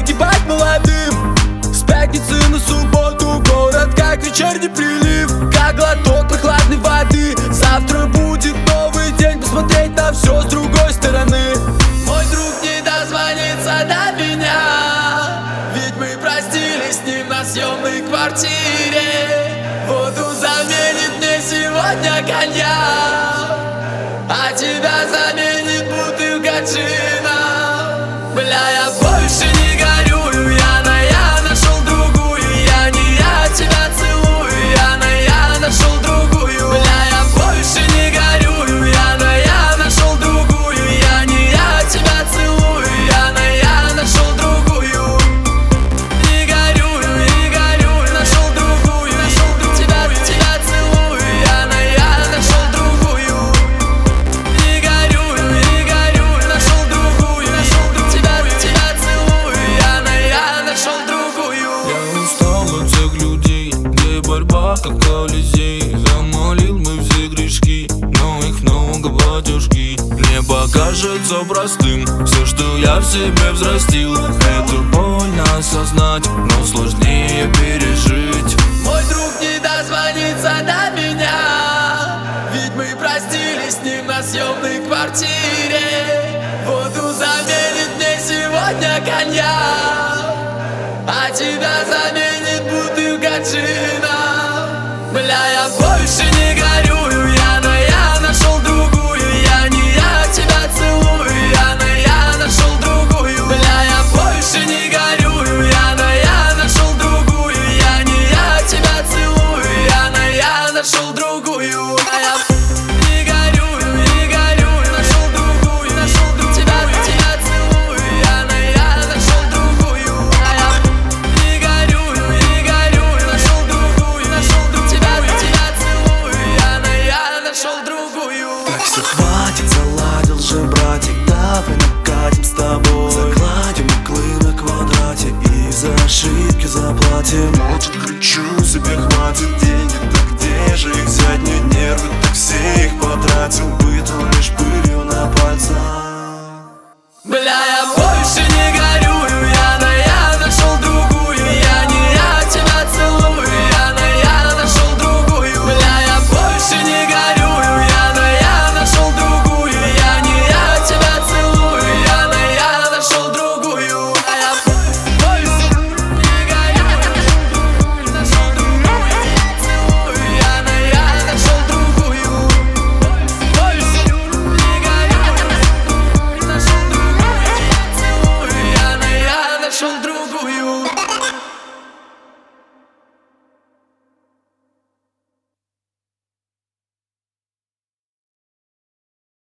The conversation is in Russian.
погибать молодым. С пятницы на субботу город как вечерний прилив, как глоток прохладной воды. Завтра будет новый день, посмотреть на все с другой стороны. Мой друг не дозвонится до меня, ведь мы простились с ним на съемной квартире. Воду заменит мне сегодня коньяк, а тебя заменит бутылка джина. Бля, я больше не горюю, я нашел другую. Я не я тебя целую, я нашел другую. Бля, я больше не горюю, я нашел другую. Я не я тебя целую, я нашел другую. Не горюю, нашел другую. Тебя целую, я нашел другую. Не горюю, нашел другую. Тебя целую, я нашел другую. Я устал от всех людей, где борьба как Колизей. Замолил мы все грешки, но их много батюшки. Мне покажется простым все, что я в себе взрастил. Это больно осознать, но сложнее пережить. Мой друг не дозвонится до меня, ведь мы простились с ним на съемной квартире. Воду заменит мне сегодня коньяк, а тебя заменит бутылка джина. Бля, я больше не горюю, я нашел другую. Я не я тебя целую, я нашел другую. Бля, я больше не горюю, я нашел другую. Я не я тебя целую, я нашел другую. Не горюю, нашел другую. Тебя целую, я нашел другую. Не горюю, нашел другую. Тебя целую, я нашел другую. Так все хватит, заладил же, братик, давай накатим с тобой. Загладим углы на квадрате и за ошибки заплатим. Молча кричу, себе хватит денег, так где же их взять? Мне нервы, так все их потратил, быту лишь пылью на пальцах. Бля,